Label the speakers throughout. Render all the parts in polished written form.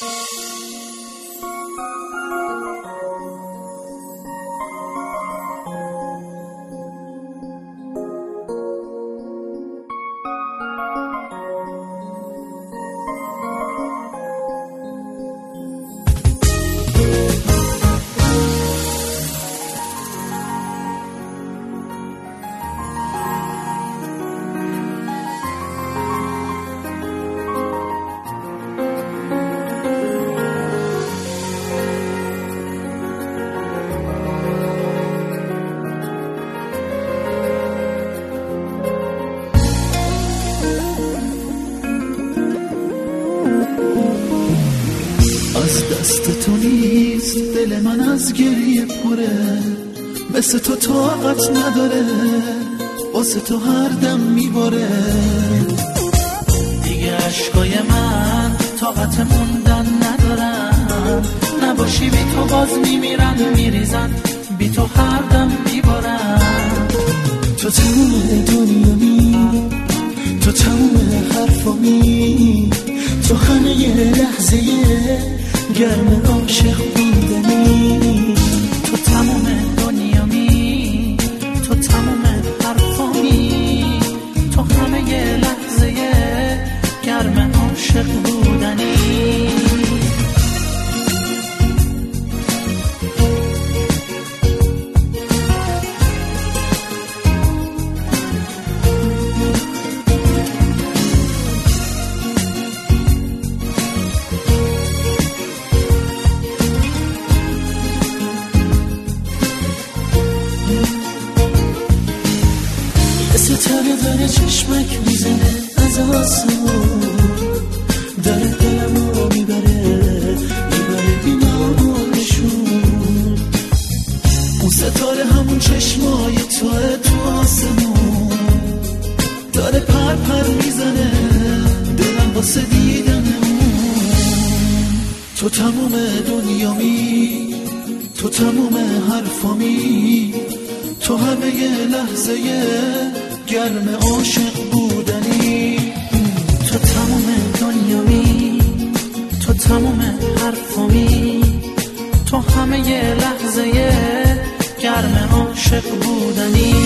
Speaker 1: از دست تو نیست دل من از گریه پره، مثل تو طاقت نداره، واسه تو هر دم میباره. دیگه عشقای من طاقت موندن ندارن، نباشی بی تو باز میمیرن میریزن، بی تو هر دم میبارن.
Speaker 2: تو تموم دنیامی، تو تموم حرفامی، تو همه یه لحظه گرم عاشق بودنی.
Speaker 1: تو تموم دنیامی، تو تموم حرفامی، تو همه یه لحظه گرم عاشق بودنی.
Speaker 2: ستاره داره چشمک میزنه از آسمون، داره دلمو میبره بینامونشون.
Speaker 1: اون ستاره همون چشمای توه تو آسمون، داره پر پر میزنه دلم واسه دیدن اون. تو تموم دنیامی، تو تموم حرفامی، تو همه یه لحظه گرم عاشق بودنی.
Speaker 2: تو تموم دنیامی، تو تموم حرفامی،
Speaker 1: تو همه یه لحظه گرم عاشق بودنی.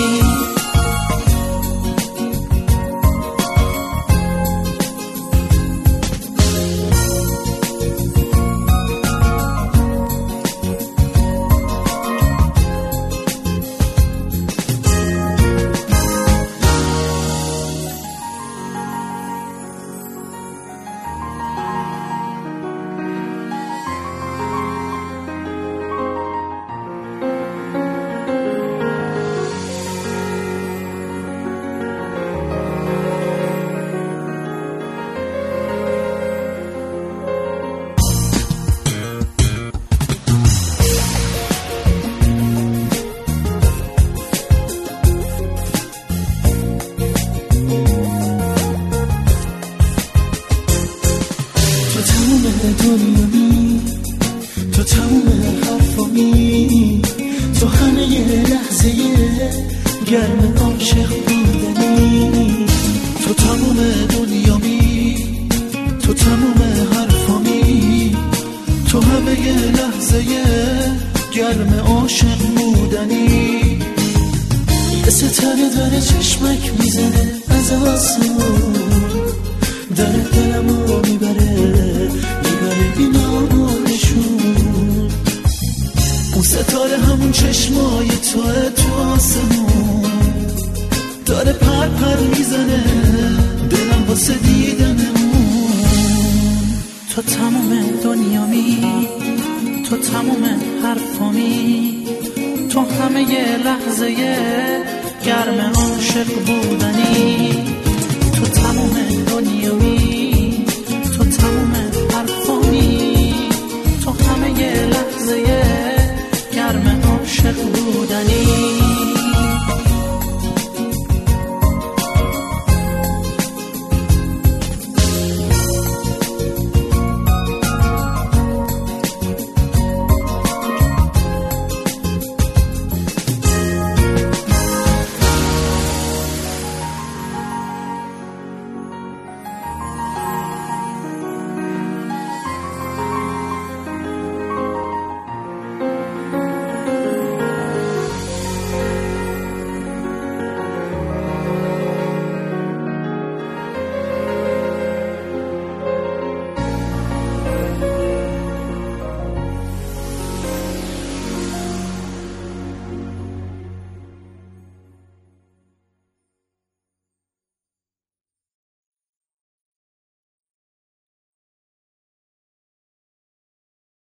Speaker 2: دنیامی، تو تموم حرفامی، تو همه یه لحظه گرم عاشق بودنی.
Speaker 1: تو تموم دنیامی، تو تموم حرفامی، تو همه یه لحظه گرم عاشق بودنی.
Speaker 2: یه ستاره داره چشمک میزنه از آسمون، داره دلمو میبره بینامونشون.
Speaker 1: اون ستاره همون چشمای توه تو آسمون، داره پر پر میزنه دلم واسه دیدن اون.
Speaker 2: تو تموم دنیامی، تو تموم حرفامی،
Speaker 1: تو همه یه لحظه گرم عاشق بودنی.